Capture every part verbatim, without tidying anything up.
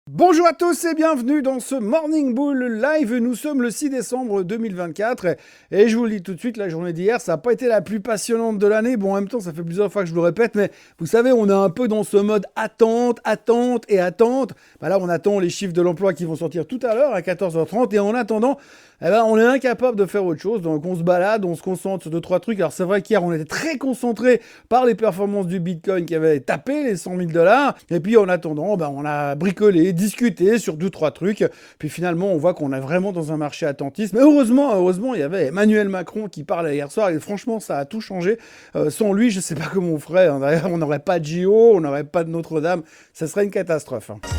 Bonjour à tous et bienvenue dans ce Morning Bull Live. Nous sommes le six décembre deux mille vingt-quatre et je vous le dis tout de suite, la journée d'hier, ça n'a pas été la plus passionnante de l'année. Bon, en même temps, ça fait plusieurs fois que je le répète, mais vous savez, on est un peu dans ce mode attente, attente et attente. Bah là, on attend les chiffres de l'emploi qui vont sortir tout à l'heure à quatorze heures trente et en attendant, eh ben, on est incapable de faire autre chose. Donc, on se balade, on se concentre sur deux, trois trucs. Alors, c'est vrai qu'hier, on était très concentré par les performances du Bitcoin qui avait tapé les cent mille dollars. Et puis, en attendant, ben, on a bricolé, discuté sur deux, trois trucs. Puis finalement, on voit qu'on est vraiment dans un marché attentiste. Mais heureusement, heureusement, il y avait Emmanuel Macron qui parlait hier soir. Et franchement, ça a tout changé. Euh, sans lui, je sais pas comment on ferait. Hein. D'ailleurs, on n'aurait pas de J O, on n'aurait pas de Notre-Dame. Ça serait une catastrophe. Hein.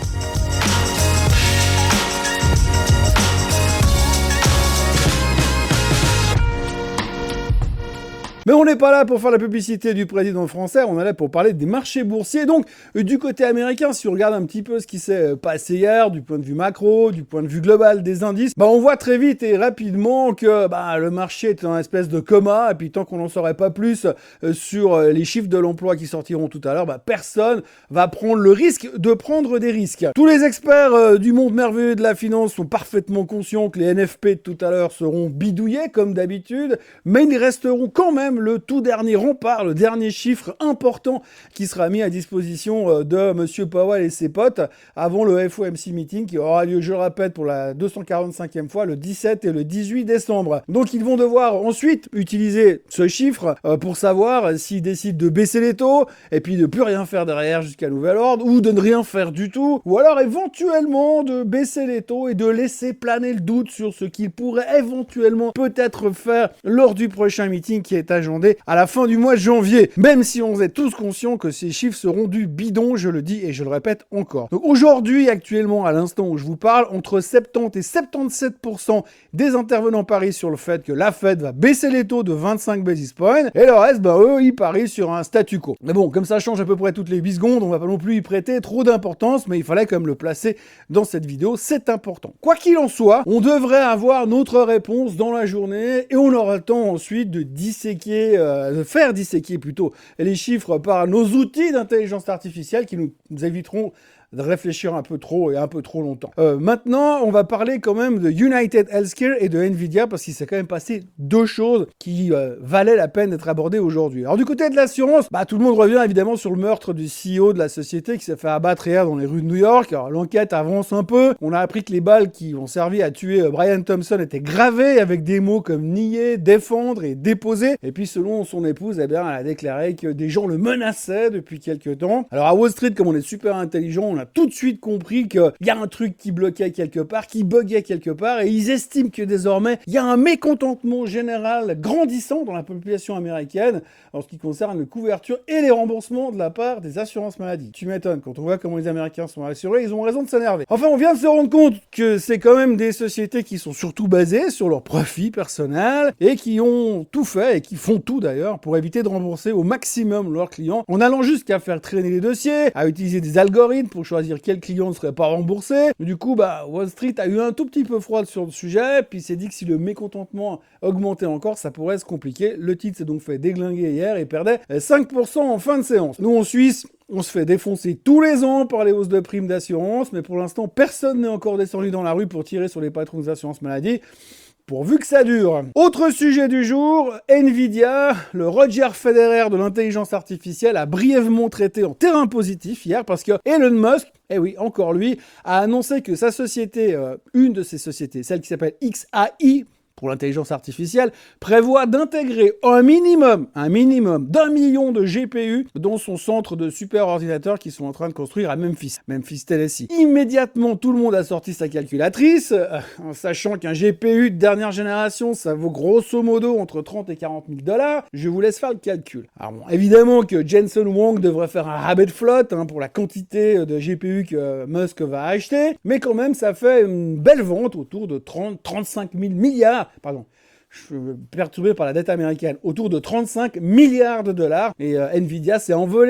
Mais on n'est pas là pour faire la publicité du président français, on est là pour parler des marchés boursiers. Donc, euh, du côté américain, si on regarde un petit peu ce qui s'est passé hier, du point de vue macro, du point de vue global des indices, bah, on voit très vite et rapidement que bah, le marché est en espèce de coma. Et puis, tant qu'on n'en saurait pas plus euh, sur euh, les chiffres de l'emploi qui sortiront tout à l'heure, bah, personne va prendre le risque de prendre des risques. Tous les experts euh, du monde merveilleux de la finance sont parfaitement conscients que les N F P de tout à l'heure seront bidouillés comme d'habitude, mais ils resteront quand même le tout dernier rempart, le dernier chiffre important qui sera mis à disposition de Monsieur Powell et ses potes avant le F O M C meeting qui aura lieu, je le répète, pour la deux cent quarante-cinquième fois le dix-sept et le dix-huit décembre. Donc ils vont devoir ensuite utiliser ce chiffre pour savoir s'ils décident de baisser les taux et puis de plus rien faire derrière jusqu'à nouvel ordre ou de ne rien faire du tout ou alors éventuellement de baisser les taux et de laisser planer le doute sur ce qu'ils pourraient éventuellement peut-être faire lors du prochain meeting qui est agendé à la fin du mois de janvier, même si on est tous conscients que ces chiffres seront du bidon, je le dis et je le répète encore. Donc aujourd'hui, actuellement, à l'instant où je vous parle, entre soixante-dix et soixante-dix-sept pour cent des intervenants parient sur le fait que la Fed va baisser les taux de vingt-cinq basis points, et le reste, ben eux, ils parient sur un statu quo. Mais bon, comme ça change à peu près toutes les huit secondes, on va pas non plus y prêter trop d'importance, mais il fallait quand même le placer dans cette vidéo, c'est important. Quoi qu'il en soit, on devrait avoir notre réponse dans la journée, et on aura le temps ensuite de disséquer Euh, de faire disséquer plutôt les chiffres par nos outils d'intelligence artificielle qui nous, nous éviteront de réfléchir un peu trop et un peu trop longtemps. Euh, maintenant, on va parler quand même de United Healthcare et de Nvidia parce qu'il s'est quand même passé deux choses qui euh, valaient la peine d'être abordées aujourd'hui. Alors du côté de l'assurance, bah, tout le monde revient évidemment sur le meurtre du C E O de la société qui s'est fait abattre hier dans les rues de New York. Alors l'enquête avance un peu. On a appris que les balles qui ont servi à tuer euh, Brian Thompson étaient gravées avec des mots comme nier, défendre et déposer. Et puis selon son épouse, eh bien, elle a déclaré que des gens le menaçaient depuis quelques temps. Alors à Wall Street, comme on est super intelligent, on a tout de suite compris qu'il y a un truc qui bloquait quelque part, qui buguait quelque part, et ils estiment que désormais, il y a un mécontentement général grandissant dans la population américaine en ce qui concerne les couvertures et les remboursements de la part des assurances maladie. Tu m'étonnes, quand on voit comment les Américains sont assurés, ils ont raison de s'énerver. Enfin, on vient de se rendre compte que c'est quand même des sociétés qui sont surtout basées sur leur profit personnel et qui ont tout fait, et qui font tout d'ailleurs, pour éviter de rembourser au maximum leurs clients, en allant jusqu'à faire traîner les dossiers, à utiliser des algorithmes pour choisir quel client ne serait pas remboursé. Du coup, bah, Wall Street a eu un tout petit peu froid sur le sujet, puis s'est dit que si le mécontentement augmentait encore, ça pourrait se compliquer. Le titre s'est donc fait déglinguer hier et perdait cinq pour cent en fin de séance. Nous, en Suisse, on se fait défoncer tous les ans par les hausses de primes d'assurance, mais pour l'instant, personne n'est encore descendu dans la rue pour tirer sur les patrons des assurances maladie. Pourvu que ça dure. Autre sujet du jour, Nvidia, le Roger Federer de l'intelligence artificielle a brièvement traité en terrain positif hier parce que Elon Musk, eh oui, encore lui, a annoncé que sa société, euh, une de ses sociétés, celle qui s'appelle X A I, pour l'intelligence artificielle, prévoit d'intégrer un minimum, un minimum d'un million de G P U dans son centre de superordinateurs qu'ils sont en train de construire à Memphis, Memphis, Tennessee. Immédiatement, tout le monde a sorti sa calculatrice, euh, en sachant qu'un G P U de dernière génération, ça vaut grosso modo entre trente et quarante mille dollars. Je vous laisse faire le calcul. Alors bon, évidemment que Jensen Huang devrait faire un rabais de flotte hein, pour la quantité de G P U que Musk va acheter, mais quand même, ça fait une belle vente autour de trente à trente-cinq mille milliards. Pardon, je suis perturbé par la dette américaine, autour de trente-cinq milliards de dollars. Et euh, Nvidia s'est envolé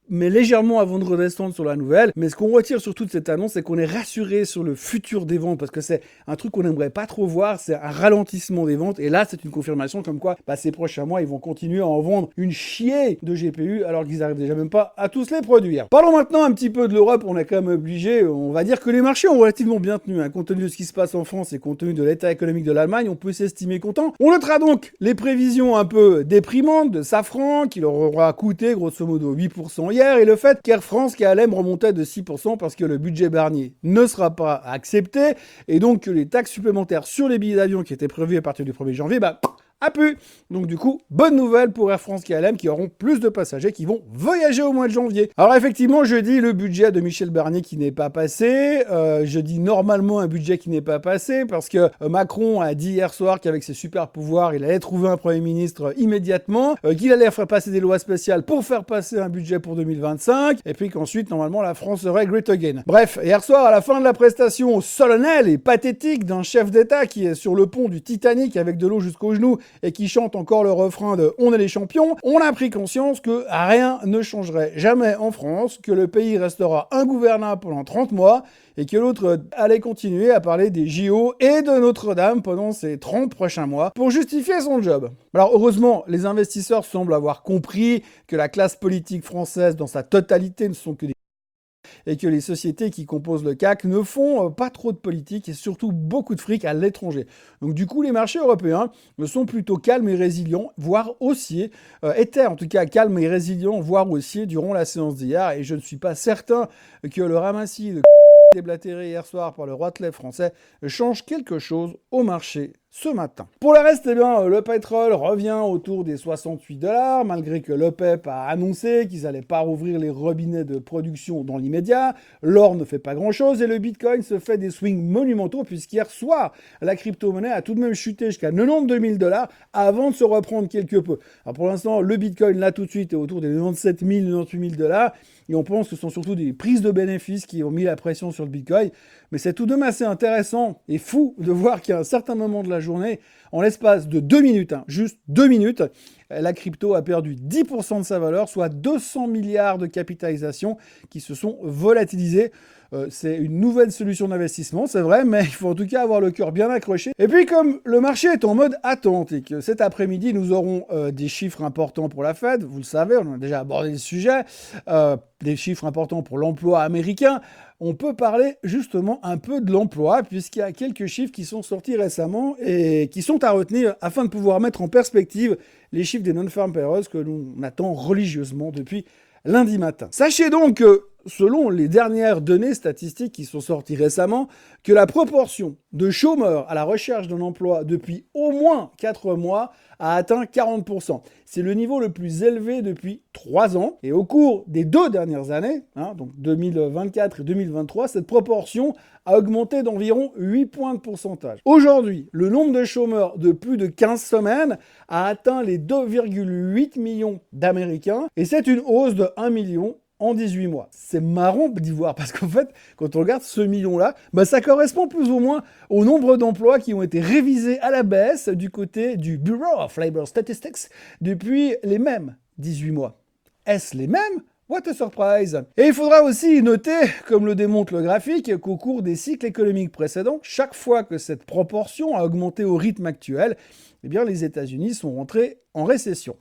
mais légèrement avant de redescendre sur la nouvelle. Mais ce qu'on retire sur toute cette annonce, c'est qu'on est rassuré sur le futur des ventes, parce que c'est un truc qu'on n'aimerait pas trop voir, c'est un ralentissement des ventes. Et là, c'est une confirmation comme quoi, bah, ces prochains mois, ils vont continuer à en vendre une chier de G P U, alors qu'ils n'arrivent déjà même pas à tous les produire. Parlons maintenant un petit peu de l'Europe. On est quand même obligé, on va dire que les marchés ont relativement bien tenu, hein, compte tenu de ce qui se passe en France et compte tenu de l'état économique de l'Allemagne, on peut s'estimer content. On notera donc les prévisions un peu déprimantes de Safran, qui leur aura coûté grosso modo huit pour cent hier, et le fait qu'Air France, qui allait me remonter de six pour cent parce que le budget Barnier ne sera pas accepté, et donc que les taxes supplémentaires sur les billets d'avion qui étaient prévues à partir du premier janvier, bah, a pu. Donc du coup, bonne nouvelle pour Air France K L M qui auront plus de passagers qui vont voyager au mois de janvier. Alors effectivement, je dis le budget de Michel Barnier qui n'est pas passé. Euh, je dis normalement un budget qui n'est pas passé parce que euh, Macron a dit hier soir qu'avec ses super pouvoirs, il allait trouver un Premier ministre immédiatement, euh, qu'il allait faire passer des lois spéciales pour faire passer un budget pour deux mille vingt-cinq, et puis qu'ensuite, normalement, la France serait great again. Bref, hier soir, à la fin de la prestation solennelle et pathétique d'un chef d'État qui est sur le pont du Titanic avec de l'eau jusqu'aux genoux et qui chante encore le refrain de « On est les champions », on a pris conscience que rien ne changerait jamais en France, que le pays restera ingouvernable pendant trente mois et que l'autre allait continuer à parler des J O et de Notre-Dame pendant ces trente prochains mois pour justifier son job. Alors heureusement, les investisseurs semblent avoir compris que la classe politique française dans sa totalité ne sont que des et que les sociétés qui composent le C A C ne font pas trop de politique et surtout beaucoup de fric à l'étranger. Donc du coup, les marchés européens sont plutôt calmes et résilients, voire haussiers, euh, étaient en tout cas calmes et résilients, voire haussiers durant la séance d'hier, et je ne suis pas certain que le ramassis de déblatéré hier soir par le Roitelet français change quelque chose au marché ce matin. Pour le reste, eh bien, le pétrole revient autour des soixante-huit dollars, malgré que l'OPEP a annoncé qu'ils n'allaient pas rouvrir les robinets de production dans l'immédiat. L'or ne fait pas grand-chose et le Bitcoin se fait des swings monumentaux, puisqu'hier soir, la crypto-monnaie a tout de même chuté jusqu'à quatre-vingt-douze mille dollars avant de se reprendre quelque peu. Alors pour l'instant, le Bitcoin, là tout de suite, est autour des quatre-vingt-dix-sept mille, quatre-vingt-dix-huit mille dollars. Et on pense que ce sont surtout des prises de bénéfices qui ont mis la pression sur le Bitcoin. Mais c'est tout de même assez intéressant et fou de voir qu'à un certain moment de la journée, en l'espace de deux minutes, hein, juste deux minutes, la crypto a perdu dix pour cent de sa valeur, soit deux cents milliards de capitalisation qui se sont volatilisés. Euh, c'est une nouvelle solution d'investissement, c'est vrai, mais il faut en tout cas avoir le cœur bien accroché. Et puis comme le marché est en mode attente et que cet après-midi, nous aurons euh, des chiffres importants pour la Fed, vous le savez, on a déjà abordé le sujet, euh, des chiffres importants pour l'emploi américain, on peut parler justement un peu de l'emploi, puisqu'il y a quelques chiffres qui sont sortis récemment et qui sont à retenir afin de pouvoir mettre en perspective les chiffres des non-farm payrolls que l'on attend religieusement depuis lundi matin. Sachez donc que, selon les dernières données statistiques qui sont sorties récemment, que la proportion de chômeurs à la recherche d'un emploi depuis au moins quatre mois a atteint quarante pour cent. C'est le niveau le plus élevé depuis trois ans. Et au cours des deux dernières années, hein, donc deux mille vingt-quatre et deux mille vingt-trois, cette proportion a augmenté d'environ huit points de pourcentage. Aujourd'hui, le nombre de chômeurs de plus de quinze semaines a atteint les deux virgule huit millions d'Américains et c'est une hausse de un million en dix-huit mois. C'est marrant d'y voir parce qu'en fait, quand on regarde ce million-là, bah, ça correspond plus ou moins au nombre d'emplois qui ont été révisés à la baisse du côté du Bureau of Labor Statistics depuis les mêmes dix-huit mois. Est-ce les mêmes ? What a surprise! Et il faudra aussi noter, comme le démontre le graphique, qu'au cours des cycles économiques précédents, chaque fois que cette proportion a augmenté au rythme actuel, eh bien les États-Unis sont rentrés en récession.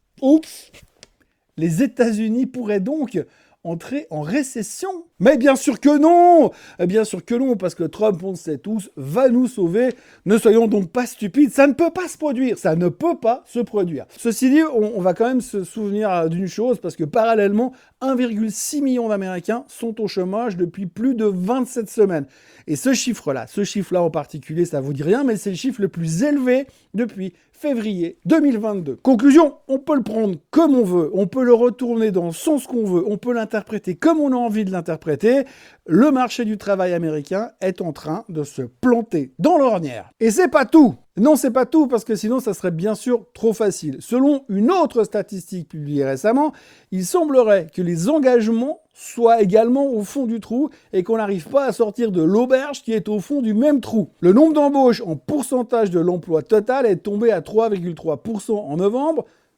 Oups! Les États-Unis pourraient donc entrer en récession? Mais bien sûr que non! Bien sûr que non, parce que Trump, on le sait tous, va nous sauver. Ne soyons donc pas stupides, ça ne peut pas se produire, ça ne peut pas se produire. Ceci dit, on, on va quand même se souvenir d'une chose, parce que parallèlement, un virgule six million d'Américains sont au chômage depuis plus de vingt-sept semaines. Et ce chiffre-là, ce chiffre-là en particulier, ça vous dit rien, mais c'est le chiffre le plus élevé depuis février deux mille vingt-deux. Conclusion, on peut le prendre comme on veut, on peut le retourner dans le sens qu'on veut, on peut l'interpréter comme on a envie de l'interpréter. Le marché du travail américain est en train de se planter dans l'ornière. Et c'est pas tout. Non, c'est pas tout, parce que sinon, ça serait bien sûr trop facile. Selon une autre statistique publiée récemment, il semblerait que les engagements soient également au fond du trou et qu'on n'arrive pas à sortir de l'auberge qui est au fond du même trou. Le nombre d'embauches en pourcentage de l'emploi total est tombé à trois virgule trois pour cent en novembre,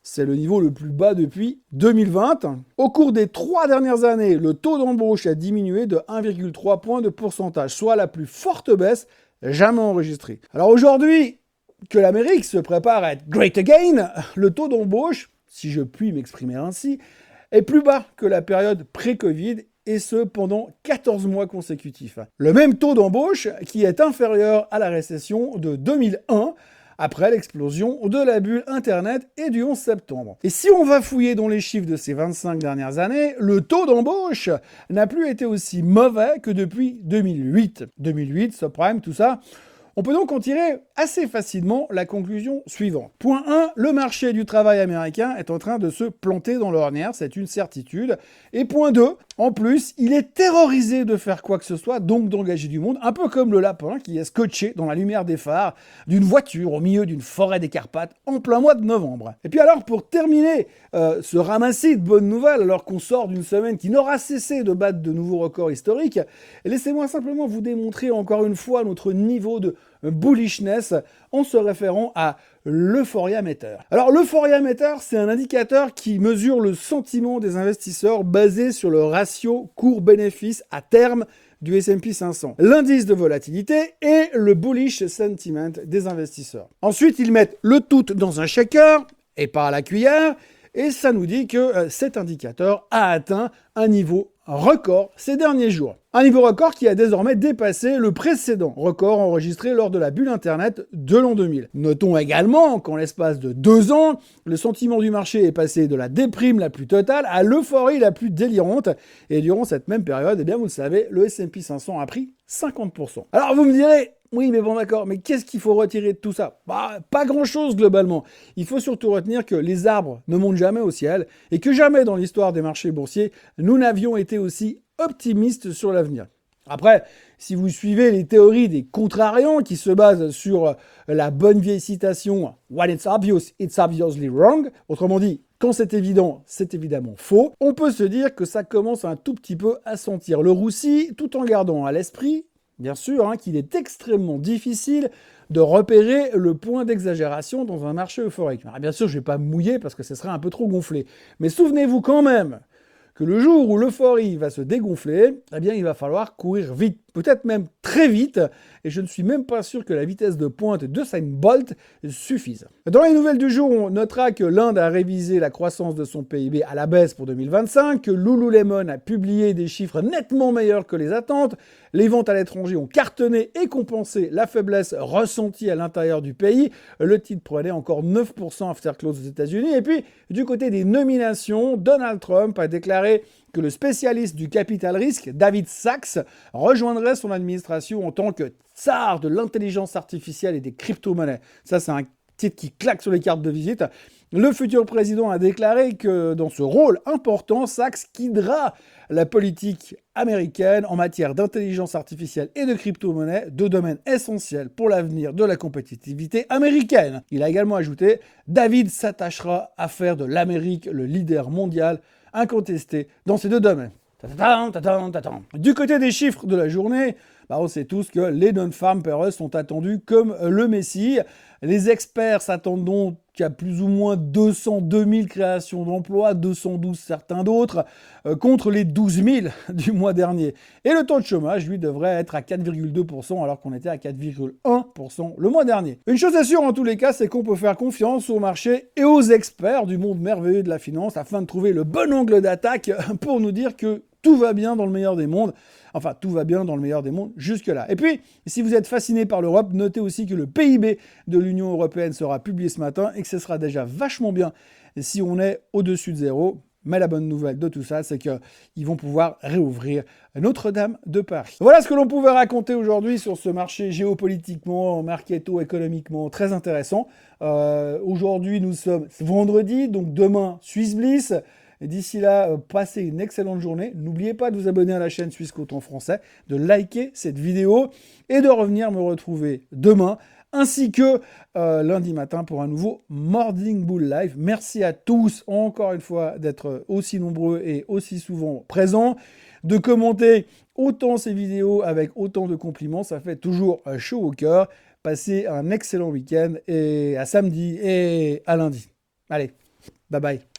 C'est le niveau le plus bas depuis deux mille vingt. Au cours des trois dernières années, le taux d'embauche a diminué de un virgule trois points de pourcentage, soit la plus forte baisse jamais enregistrée. Alors aujourd'hui, que l'Amérique se prépare à être great again, le taux d'embauche, si je puis m'exprimer ainsi, est plus bas que la période pré-Covid, et ce pendant quatorze mois consécutifs. Le même taux d'embauche qui est inférieur à la récession de deux mille un, après l'explosion de la bulle Internet et du onze septembre. Et si on va fouiller dans les chiffres de ces vingt-cinq dernières années, le taux d'embauche n'a plus été aussi mauvais que depuis deux mille huit. deux mille huit, subprime, tout ça. On peut donc en tirer assez facilement la conclusion suivante. Point un, le marché du travail américain est en train de se planter dans l'ornière, c'est une certitude. Et point deux, en plus, il est terrorisé de faire quoi que ce soit, donc d'engager du monde, un peu comme le lapin qui est scotché dans la lumière des phares d'une voiture au milieu d'une forêt des Carpates en plein mois de novembre. Et puis alors, pour terminer euh, ce ramassis de bonnes nouvelles, alors qu'on sort d'une semaine qui n'aura cessé de battre de nouveaux records historiques, laissez-moi simplement vous démontrer encore une fois notre niveau de bullishness en se référant à l'Euphoria-Meter. Alors l'Euphoria-Meter, c'est un indicateur qui mesure le sentiment des investisseurs basé sur le ratio cours-bénéfice à terme du S and P cinq cents, l'indice de volatilité et le bullish sentiment des investisseurs. Ensuite, ils mettent le tout dans un shaker et pas à la cuillère, et ça nous dit que euh, cet indicateur a atteint un niveau record ces derniers jours. Un niveau record qui a désormais dépassé le précédent record enregistré lors de la bulle Internet de l'an deux mille. Notons également qu'en l'espace de deux ans, le sentiment du marché est passé de la déprime la plus totale à l'euphorie la plus délirante. Et durant cette même période, eh bien vous le savez, le S and P cinq cents a pris cinquante pour cent. Alors vous me direz, oui mais bon d'accord, mais qu'est-ce qu'il faut retirer de tout ça? Bah, pas grand-chose globalement. Il faut surtout retenir que les arbres ne montent jamais au ciel et que jamais dans l'histoire des marchés boursiers, nous n'avions été aussi optimiste sur l'avenir. Après, si vous suivez les théories des contrariants qui se basent sur la bonne vieille citation « When it's obvious, it's obviously wrong », autrement dit, quand c'est évident, c'est évidemment faux, on peut se dire que ça commence un tout petit peu à sentir le roussi, tout en gardant à l'esprit, bien sûr, hein, qu'il est extrêmement difficile de repérer le point d'exagération dans un marché euphorique. Alors, bien sûr, je ne vais pas me mouiller parce que ce serait un peu trop gonflé, mais souvenez-vous quand même que le jour où l'euphorie va se dégonfler, eh bien, il va falloir courir vite, peut-être même très vite, et je ne suis même pas sûr que la vitesse de pointe de Usain Bolt suffise. Dans les nouvelles du jour, on notera que l'Inde a révisé la croissance de son P I B à la baisse pour deux mille vingt-cinq, que Lululemon a publié des chiffres nettement meilleurs que les attentes, les ventes à l'étranger ont cartonné et compensé la faiblesse ressentie à l'intérieur du pays, le titre prenait encore neuf pour cent after close aux États-Unis, et puis du côté des nominations, Donald Trump a déclaré que le spécialiste du capital risque, David Sachs, rejoindrait son administration en tant que tsar de l'intelligence artificielle et des crypto-monnaies. Ça, c'est un titre qui claque sur les cartes de visite. Le futur président a déclaré que dans ce rôle important, Sachs guidera la politique américaine en matière d'intelligence artificielle et de crypto-monnaie, deux domaines essentiels pour l'avenir de la compétitivité américaine. Il a également ajouté « David s'attachera à faire de l'Amérique le leader mondial incontesté dans ces deux domaines ». Du côté des chiffres de la journée, bah on sait tous que les non-farm payrolls sont attendus comme le messie. Les experts s'attendent donc à plus ou moins deux cent deux mille créations d'emplois, deux cent douze certains d'autres, euh, contre les douze mille du mois dernier. Et le taux de chômage, lui, devrait être à quatre virgule deux pour cent alors qu'on était à quatre virgule un pour cent le mois dernier. Une chose est sûre en tous les cas, c'est qu'on peut faire confiance au marché et aux experts du monde merveilleux de la finance afin de trouver le bon angle d'attaque pour nous dire que tout va bien dans le meilleur des mondes. Enfin, tout va bien dans le meilleur des mondes jusque-là. Et puis, si vous êtes fasciné par l'Europe, notez aussi que le P I B de l'Union européenne sera publié ce matin et que ce sera déjà vachement bien si on est au-dessus de zéro. Mais la bonne nouvelle de tout ça, c'est qu'ils vont pouvoir réouvrir Notre-Dame de Paris. Voilà ce que l'on pouvait raconter aujourd'hui sur ce marché géopolitiquement, marketo-économiquement très intéressant. Euh, aujourd'hui, nous sommes vendredi, donc demain, Swiss Bliss. Et d'ici là, passez une excellente journée. N'oubliez pas de vous abonner à la chaîne Suisse Coton Français, de liker cette vidéo et de revenir me retrouver demain, ainsi que euh, lundi matin pour un nouveau Morning Bull Live. Merci à tous, encore une fois, d'être aussi nombreux et aussi souvent présents, de commenter autant ces vidéos avec autant de compliments. Ça fait toujours chaud au cœur. Passez un excellent week-end et à samedi et à lundi. Allez. Bye bye.